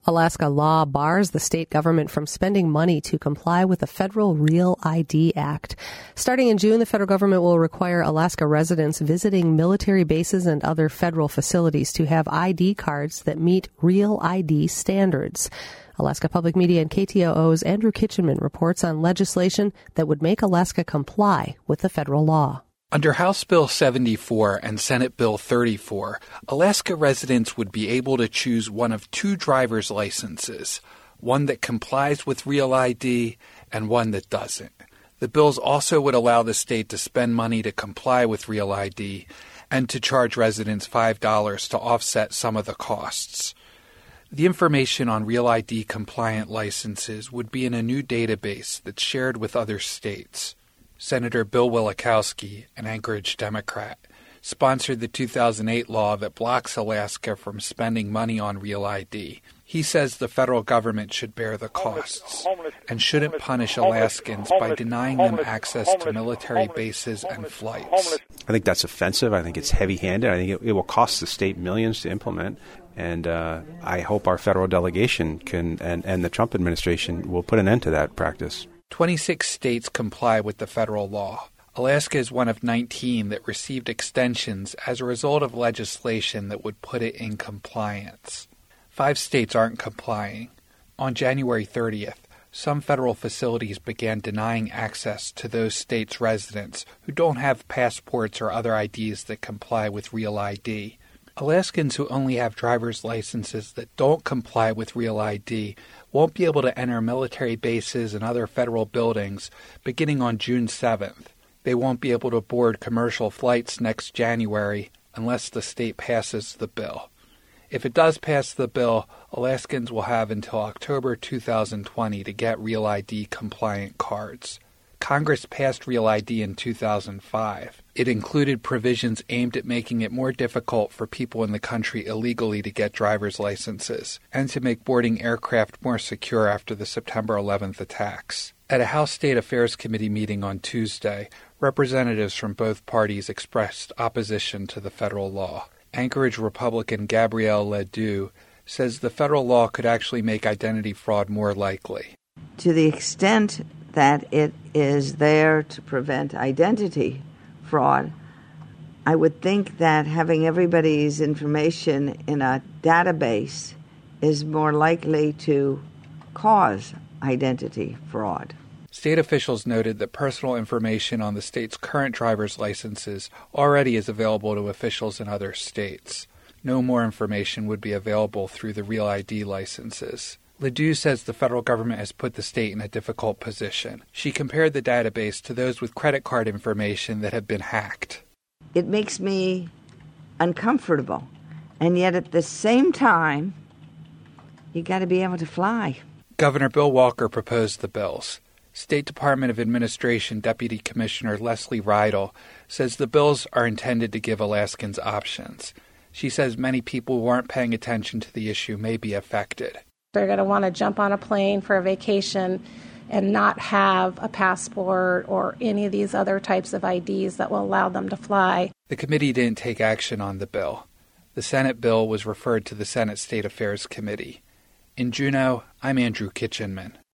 Alaska law bars the state government from spending money to comply with the Federal Real ID Act. Starting in June, the federal government will require Alaska residents visiting military bases and other federal facilities to have ID cards that meet Real ID standards. Alaska Public Media and KTOO's Andrew Kitchenman reports on legislation that would make Alaska comply with the federal law. Under House Bill 74 and Senate Bill 34, Alaska residents would be able to choose one of two driver's licenses, one that complies with Real ID and one that doesn't. The bills also would allow the state to spend money to comply with Real ID and to charge residents $5 to offset some of the costs. The information on Real ID compliant licenses would be in a new database that's shared with other states. Senator Bill Wielechowski, an Anchorage Democrat, sponsored the 2008 law that blocks Alaska from spending money on Real ID. He says the federal government should bear the costs and shouldn't punish Alaskans by denying them access to military bases and flights. I think that's offensive. I think it's heavy-handed. I think it will cost the state millions to implement. And I hope our federal delegation can and the Trump administration will put an end to that practice. 26 states comply with the federal law. Alaska is one of 19 that received extensions as a result of legislation that would put it in compliance. 5 states aren't complying. On January 30th, some federal facilities began denying access to those states' residents who don't have passports or other IDs that comply with Real ID. Alaskans who only have driver's licenses that don't comply with Real ID won't be able to enter military bases and other federal buildings beginning on June 7th. They won't be able to board commercial flights next January unless the state passes the bill. If it does pass the bill, Alaskans will have until October 2020 to get Real ID compliant cards. Congress passed Real ID in 2005. It included provisions aimed at making it more difficult for people in the country illegally to get driver's licenses and to make boarding aircraft more secure after the September 11th attacks. At a House State Affairs Committee meeting on Tuesday, representatives from both parties expressed opposition to the federal law. Anchorage Republican Gabrielle Ledoux says the federal law could actually make identity fraud more likely. To the extent that it is there to prevent identity fraud, I would think that having everybody's information in a database is more likely to cause identity fraud. State officials noted that personal information on the state's current driver's licenses already is available to officials in other states. No more information would be available through the Real ID licenses. Ledoux says the federal government has put the state in a difficult position. She compared the database to those with credit card information that have been hacked. It makes me uncomfortable, and yet at the same time, you got to be able to fly. Governor Bill Walker proposed the bills. State Department of Administration Deputy Commissioner Leslie Rydell says the bills are intended to give Alaskans options. She says many people who aren't paying attention to the issue may be affected. They're going to want to jump on a plane for a vacation and not have a passport or any of these other types of IDs that will allow them to fly. The committee didn't take action on the bill. The Senate bill was referred to the Senate State Affairs Committee. In Juneau, I'm Andrew Kitchenman.